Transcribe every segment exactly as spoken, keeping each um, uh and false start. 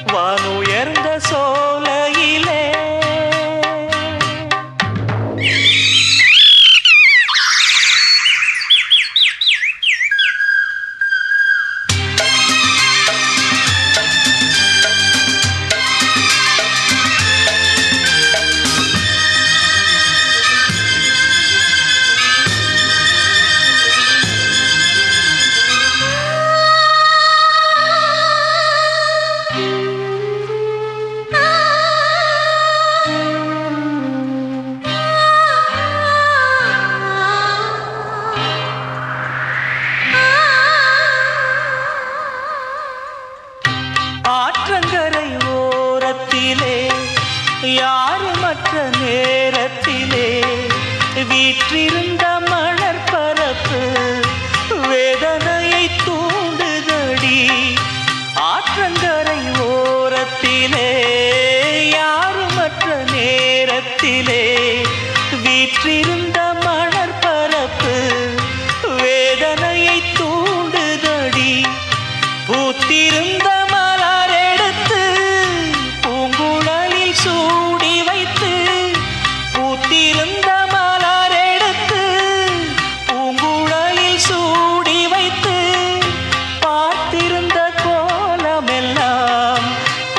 வானுயர்ந்த சோலையிலே ஆற்றங்கரை ஓரத்திலே யாருமற்ற நேரத்திலே வீற்றிருந்த மணற்பரப்பு வேதனையை தூண்டுதடி. ஆற்றங்கரை ஓரத்திலே யாருமற்ற நேரத்திலே வீற்றிருந்த மணற்பரப்பு வேதனையை தூண்டுதடி. பூத்திருந்த சூடி வைத்து பூத்திருந்த மலர் எடுத்து பூங்குழலில் சூடி வைத்து பார்த்திருந்த கோலமெல்லாம்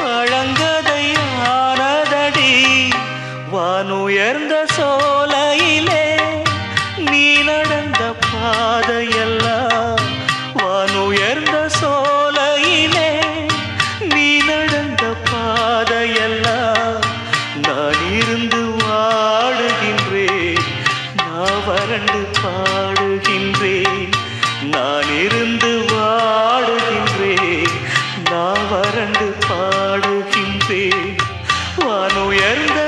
பழங்கதையானதடி. வானுயர்ந்த சோலையிலே நீ நடந்த பாதையெல்லாம் வானுயர்ந்த சோலையிலே நீ நடந்த பாதையெல்லாம் நான் இருந்து வாடுகின்றேன் நான் வறண்டு பாடுகின்றேன். நான் இருந்து வாடுகின்றேன் நான் வறண்டு பாடுகின்றேன். வானுயர்ந்த